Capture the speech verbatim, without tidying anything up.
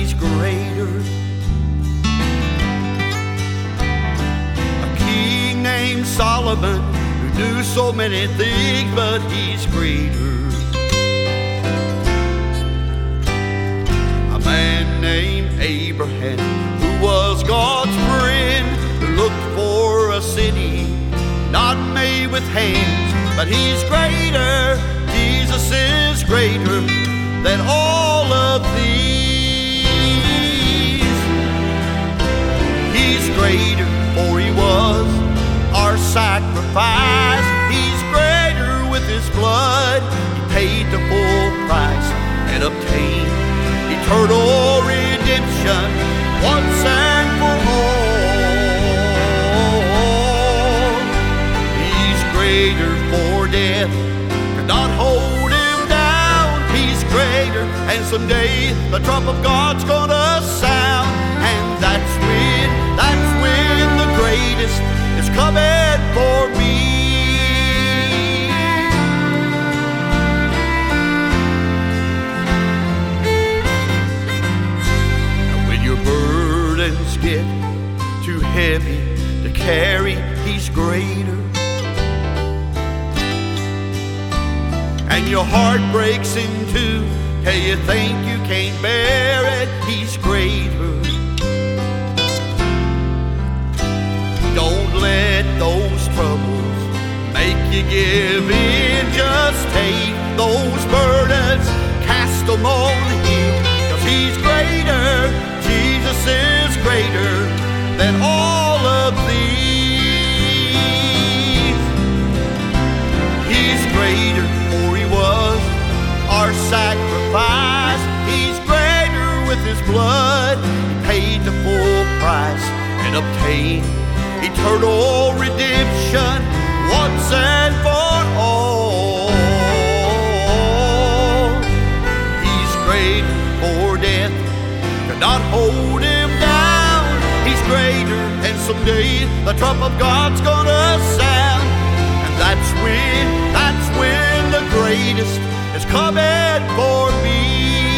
he's greater. A king named Solomon who knew so many things, but he's greater. A man named Abraham who was God's friend, who looked for a city not made with hands, but he's greater. Jesus is greater than all of these. He's greater, for he was our sacrifice. He's greater with his blood. He paid the full price and obtained eternal redemption once and for all. He's greater, for death could not hold him down. He's greater, and someday the trump of God's gonna sound, and that's when, that's when the greatest is coming for me. And when your burdens get too heavy to carry, he's greater. And your heart breaks in two till you think you can't bear it, he's greater. Don't let those troubles make you give in. Just take those burdens, cast them on him, 'cause he's greater. Jesus is greater than all of these. He's greater, for he was our sacrifice. He's greater with his blood. He paid the full price and obtained eternal redemption once and for all. He's greater, for death could not hold him down. He's greater, and someday the trump of God's gonna sound, and that's when, that's when the greatest is coming for me.